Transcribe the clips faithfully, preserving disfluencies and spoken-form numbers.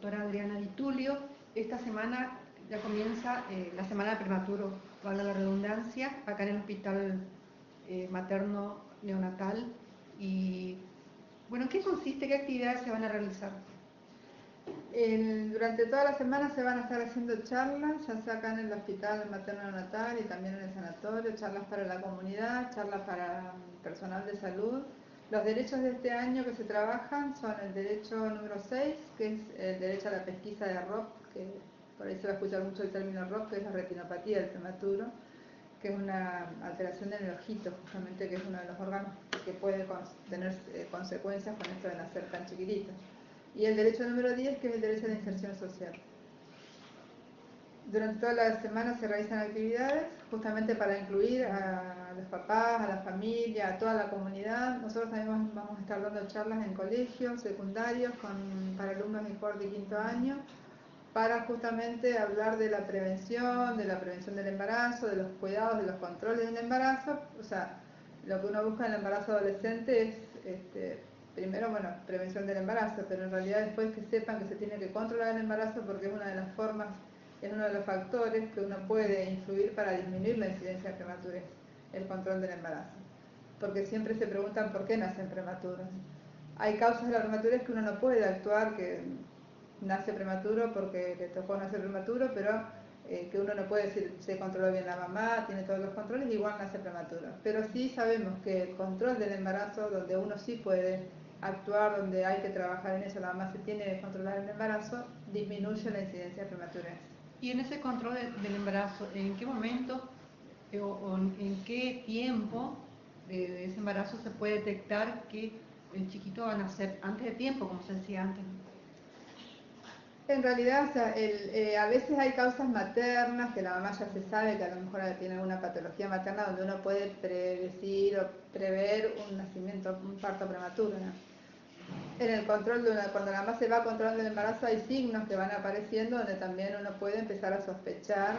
doctora Adriana Di Tulio. Esta semana ya comienza eh, la semana de prematuro, valga la redundancia, acá en el Hospital eh, Materno Neonatal. Y bueno, ¿en qué consiste? ¿Qué actividades se van a realizar? El, durante toda la semana se van a estar haciendo charlas, ya sea acá en el Hospital Materno Neonatal y también en el sanatorio, charlas para la comunidad, charlas para personal de salud. Los derechos de este año que se trabajan son el derecho número seis, que es el derecho a la pesquisa de R O P, que por ahí se va a escuchar mucho el término R O P, que es la retinopatía del prematuro, que es una alteración del ojito, justamente, que es uno de los órganos que puede tener eh, consecuencias con esto de nacer tan chiquititos. Y el derecho número diez, que es el derecho de inserción social. Durante toda la semana se realizan actividades justamente para incluir a los papás, a la familia, a toda la comunidad. Nosotros también vamos a estar dando charlas en colegios secundarios con, para alumnos de cuarto y quinto año, para justamente hablar de la prevención, de la prevención del embarazo, de los cuidados, de los controles del embarazo. O sea, lo que uno busca en el embarazo adolescente es, este, primero, bueno, prevención del embarazo, pero en realidad después que sepan que se tiene que controlar el embarazo porque es una de las formas, es uno de los factores que uno puede influir para disminuir la incidencia de prematurez, el control del embarazo. Porque siempre se preguntan por qué nacen prematuros. Hay causas de la prematurez que uno no puede actuar, que nace prematuro porque le tocó nacer prematuro, pero eh, que uno no puede decir se controló bien la mamá, tiene todos los controles, igual nace prematuro. Pero sí sabemos que el control del embarazo, donde uno sí puede actuar, donde hay que trabajar en eso, la mamá se tiene que controlar el embarazo, disminuye la incidencia de prematurez. Y en ese control del embarazo, ¿en qué momento eh, o, o en qué tiempo de, de ese embarazo se puede detectar que el chiquito va a nacer antes de tiempo, como se decía antes? En realidad, o sea, el, eh, a veces hay causas maternas que la mamá ya se sabe que a lo mejor tiene alguna patología materna donde uno puede predecir o prever un nacimiento, un parto prematuro, ¿no? En el control de una, cuando la mamá se va controlando el embarazo, hay signos que van apareciendo donde también uno puede empezar a sospechar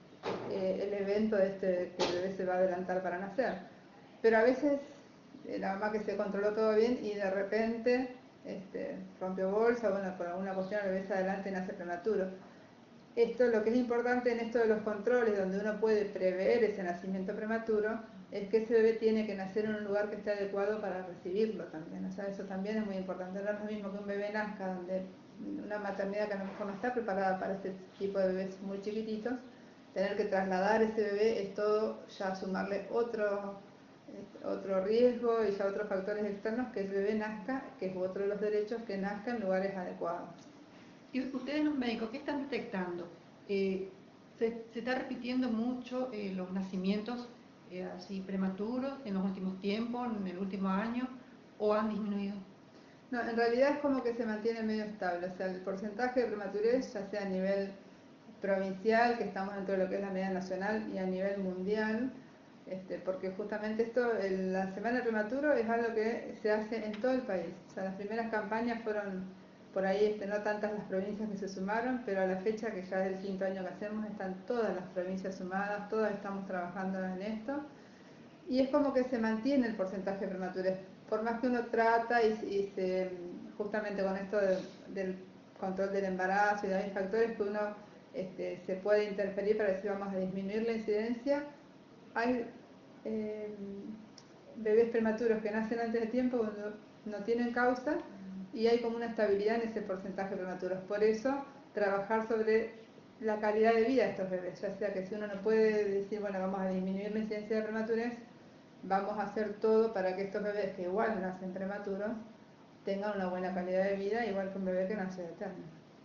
eh, el evento de este, que el bebé se va a adelantar para nacer. Pero a veces eh, la mamá que se controló todo bien y de repente este, rompió bolsa, bueno, por alguna cuestión el bebé se adelanta y nace prematuro. Esto, lo que es importante en esto de los controles, donde uno puede prever ese nacimiento prematuro, es que ese bebé tiene que nacer en un lugar que esté adecuado para recibirlo también. O sea, eso también es muy importante. No es lo mismo que un bebé nazca donde una maternidad que a lo mejor no está preparada para este tipo de bebés muy chiquititos, tener que trasladar ese bebé es todo ya sumarle otro, otro riesgo y ya otros factores externos, que el bebé nazca, que es otro de los derechos, que nazca en lugares adecuados. Y ustedes los médicos, ¿qué están detectando? Eh, se, se está repitiendo mucho eh, los nacimientos eh, así prematuros en los últimos tiempos, en el último año, o han disminuido? No, en realidad es como que se mantiene medio estable, o sea, el porcentaje de prematurez, ya sea a nivel provincial, que estamos dentro de lo que es la media nacional, y a nivel mundial, este, porque justamente esto, el, la semana de prematuro es algo que se hace en todo el país. O sea, las primeras campañas fueron por ahí, este, no tantas las provincias que se sumaron, pero a la fecha, que ya es el quinto año que hacemos, están todas las provincias sumadas, todas estamos trabajando en esto. Y es como que se mantiene el porcentaje de prematurez, por más que uno trata y, y se, justamente con esto de, del control del embarazo y hay factores que uno este, se puede interferir para decir vamos a disminuir la incidencia. Hay eh, bebés prematuros que nacen antes de tiempo cuando no tienen causa y hay como una estabilidad en ese porcentaje de prematuros. Por eso trabajar sobre la calidad de vida de estos bebés, ya sea que si uno no puede decir, bueno, vamos a disminuir la incidencia de prematurez, vamos a hacer todo para que estos bebés que igual nacen prematuros tengan una buena calidad de vida, igual que un bebé que nace de eterno.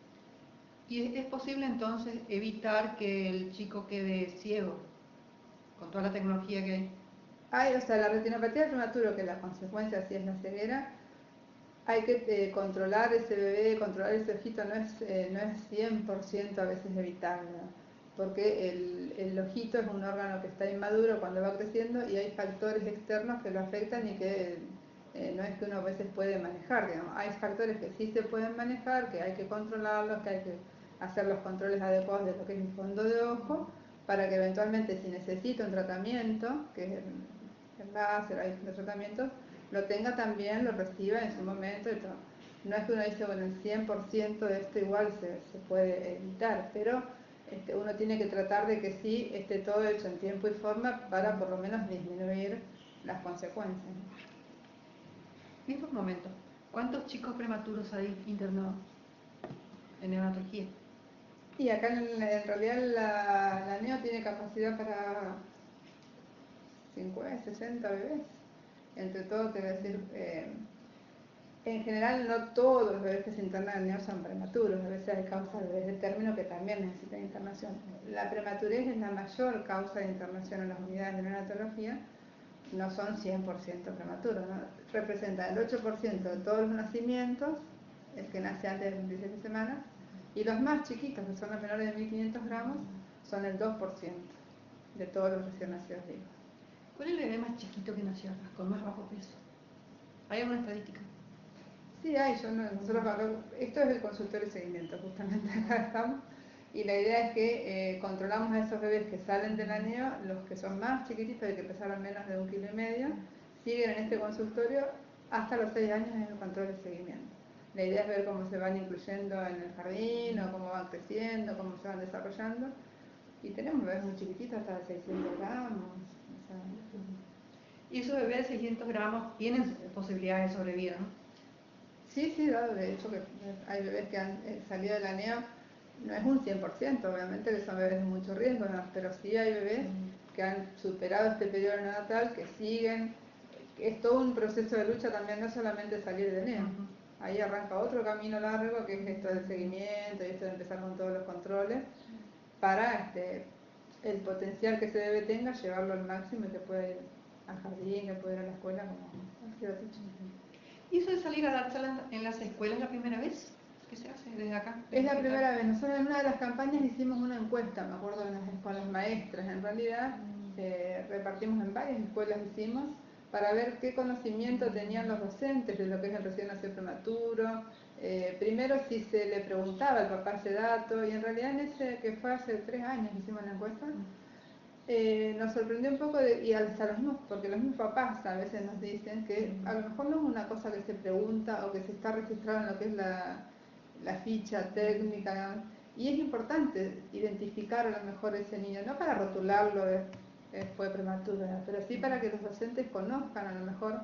¿Y es posible entonces evitar que el chico quede ciego con toda la tecnología que hay? Hay, o sea, la retinopatía del prematuro, que la consecuencia sí es la ceguera, hay que eh, controlar ese bebé, controlar ese ojito, no es, eh, no es cien por ciento a veces evitable, ¿no? Porque el, el ojito es un órgano que está inmaduro cuando va creciendo y hay factores externos que lo afectan y que eh, no es que uno a veces puede manejar, digamos. Hay factores que sí se pueden manejar, que hay que controlarlos, que hay que hacer los controles adecuados de lo que es el fondo de ojo, para que eventualmente si necesita un tratamiento, que es el, el láser, hay distintos tratamientos, lo tenga también, lo reciba en su momento y todo. no es que uno dice, bueno, el cien por ciento de esto igual se, se puede evitar, pero este, uno tiene que tratar de que sí esté todo hecho en tiempo y forma para por lo menos disminuir las consecuencias. En estos momentos, ¿cuántos chicos prematuros hay internados en neonatología? Y acá en, en realidad la, la neo tiene capacidad para cincuenta, sesenta bebés. Entre todo, te voy a decir, eh, en general no todos los bebés que se internan en neo son prematuros, a veces hay causas de bebés de término que también necesitan internación. La prematurez es la mayor causa de internación en las unidades de neonatología, no son cien por ciento prematuros, ¿no? Representa el ocho por ciento de todos los nacimientos, el que nace antes de veintisiete semanas, y los más chiquitos, que son los menores de mil quinientos gramos, son el dos por ciento de todos los recién nacidos vivos. ¿Cuál es el bebé más chiquito que nació acá, con más bajo peso? ¿Hay alguna estadística? Sí, hay, yo no, nosotros esto es el consultorio de seguimiento, justamente acá estamos, y la idea es que eh, controlamos a esos bebés que salen de la neo, los que son más chiquititos y que pesaron menos de un kilo y medio, siguen en este consultorio hasta los seis años en el control de seguimiento. La idea es ver cómo se van incluyendo en el jardín, o cómo van creciendo, cómo se van desarrollando, y tenemos bebés muy chiquititos, hasta de seiscientos gramos. O sea, y esos bebés de seiscientos gramos tienen posibilidades de sobrevivir, ¿no? Sí, sí, dado de hecho que hay bebés que han eh, salido de la neo, no es un cien por ciento, obviamente que son bebés de mucho riesgo, ¿no? Pero sí hay bebés que han superado este periodo neonatal, que siguen, es todo un proceso de lucha también, no solamente salir de neo. Uh-huh. Ahí arranca otro camino largo, que es esto del seguimiento y esto de empezar con todos los controles, para este, el potencial que ese bebé tenga, llevarlo al máximo y que pueda ir al jardín, que pueda ir a la escuela, como ha sido dicho. ¿Y eso de salir a dar charlas en las escuelas la primera vez que se hace desde acá? Es la primera vez. Nosotros en una de las campañas hicimos una encuesta, me acuerdo, con las maestras. En realidad eh, repartimos en varias escuelas, hicimos, para ver qué conocimiento tenían los docentes de lo que es el recién nacido prematuro. Eh, primero si se le preguntaba al papá ese dato, y en realidad en ese que fue hace tres años hicimos la encuesta, Eh, nos sorprendió un poco, de, y hasta los mismos, porque los mismos papás a veces nos dicen que a lo mejor no es una cosa que se pregunta o que se está registrado en lo que es la, la ficha técnica, y es importante identificar a lo mejor ese niño, no para rotularlo de, de fue prematuro, pero sí para que los docentes conozcan a lo mejor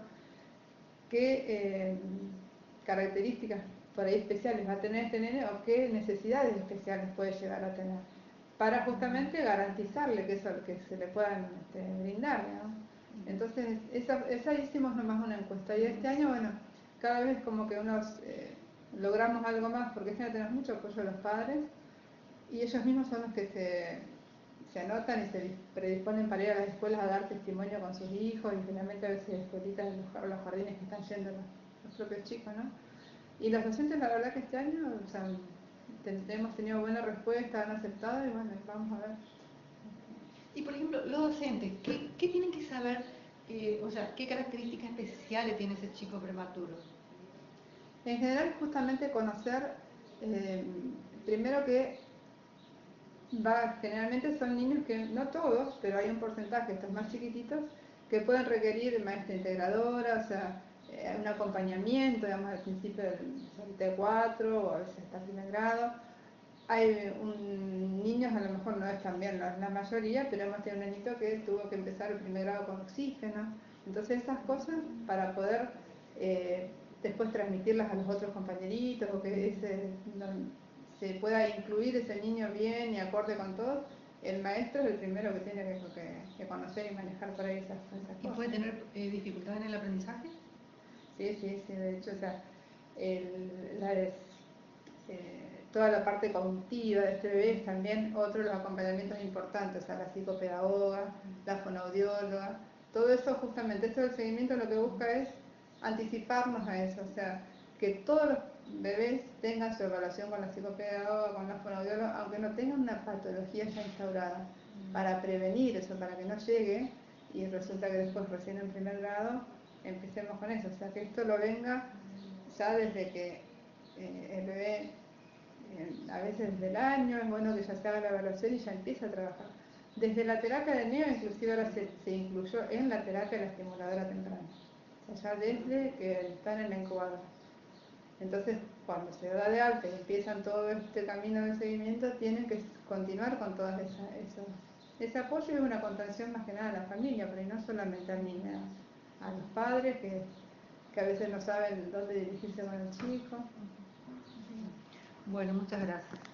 qué eh, características por ahí especiales va a tener este nene o qué necesidades especiales puede llegar a tener, para justamente garantizarle que eso que se le puedan este, brindar, ¿no? Entonces, esa, esa hicimos nomás una encuesta, y este año, bueno, cada vez como que unos eh, logramos algo más, porque este año tenemos mucho apoyo de los padres, y ellos mismos son los que se, se anotan y se predisponen para ir a las escuelas a dar testimonio con sus hijos, y finalmente a veces escuelitas en los, los jardines que están yendo los, los propios chicos, ¿no? Y los docentes, la verdad que este año, o sea, hemos tenido buena respuesta, han aceptado, y bueno, vamos a ver. Y por ejemplo, los docentes, ¿qué, qué tienen que saber? Eh, o sea, ¿qué características especiales tiene ese chico prematuro? En general, justamente conocer, eh, primero que va, generalmente son niños que, no todos, pero hay un porcentaje, estos más chiquititos, que pueden requerir maestra integradora, o sea, eh, un acompañamiento, digamos, al principio del T cuatro o a veces hasta primer grado. Hay un, niños, a lo mejor no es también la, la mayoría, pero hemos tenido un niñito que tuvo que empezar el primer grado con oxígeno. Entonces esas cosas, para poder eh, después transmitirlas a los otros compañeritos, o que ese, no, se pueda incluir ese niño bien y acorde con todo, el maestro es el primero que tiene que, que, que conocer y manejar por ahí esas, esas cosas. ¿Y puede tener eh, dificultades en el aprendizaje? Sí, sí, sí, de hecho, o sea, el, la, eh, toda la parte cognitiva de este bebé es también otro de los acompañamientos importantes, o sea, la psicopedagoga, la fonoaudióloga, todo eso justamente, esto del seguimiento lo que busca es anticiparnos a eso, o sea, que todos los bebés tengan su evaluación con la psicopedagoga, con la fonoaudióloga, aunque no tengan una patología ya instaurada, para prevenir eso, para que no llegue y resulta que después recién en primer grado empecemos con eso, o sea, que esto lo venga ya desde que eh, el bebé, eh, a veces desde el año, es bueno que ya se haga la evaluación y ya empiece a trabajar. Desde la terapia de neo, inclusive ahora se, se incluyó en la terapia la estimuladora temprana, o sea, ya desde que están en la incubadora. Entonces, cuando se da de alta y empiezan todo este camino de seguimiento, tienen que continuar con todas esas, esos, ese apoyo y una contención más que nada a la familia, pero no solamente al niño, a los padres que, que a veces no saben dónde dirigirse con el chico. Bueno, muchas gracias.